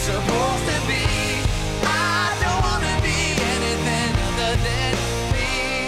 supposed to be. I don't wanna be anything other than me.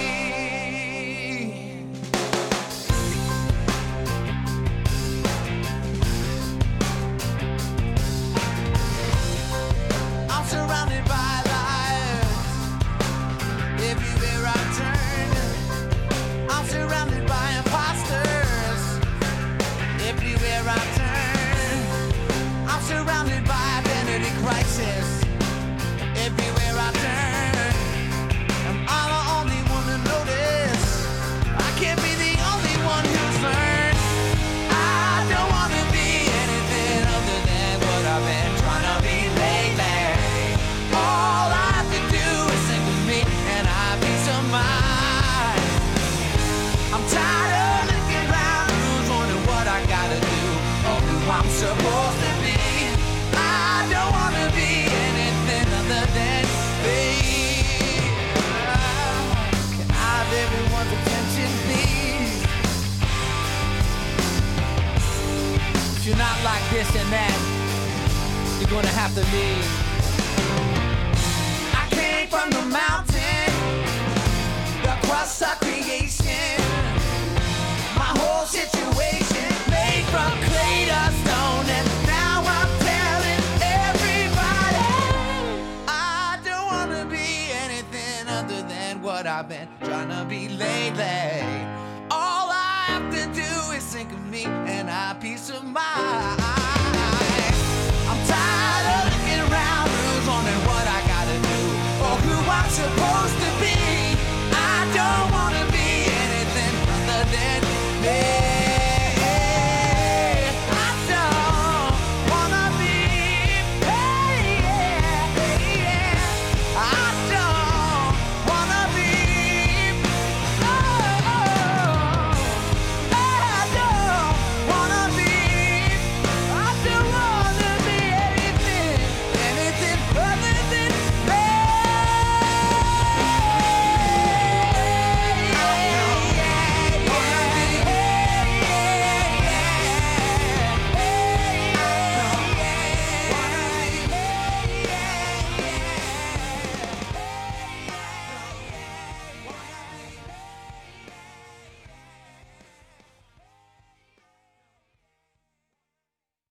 I'm surrounded by liars everywhere I turn. I'm surrounded by imposters everywhere I turn. I'm surrounded by identity crisis everywhere I turn. Am I the only one to notice? I can't be the only one who's learned. I don't wanna be anything other than what I've been trying to be lately. All I have to do is sing with me and I have peace of mind. I'm tired of looking around, who's wondering what I gotta do or who I'm supposed to be. I don't wanna be anything other than me. Can I have everyone's attention, please? If you're not like this and that, you're gonna have to leave. I came from the mountain, the crust of creation. My whole situation made from clay to stone, and now I'm telling everybody I don't wanna be anything other than what I've been trying to be lately. All I have to do is think of me and I have peace of mind. I'm tired of looking around, who's wondering what I gotta do or who I'm supposed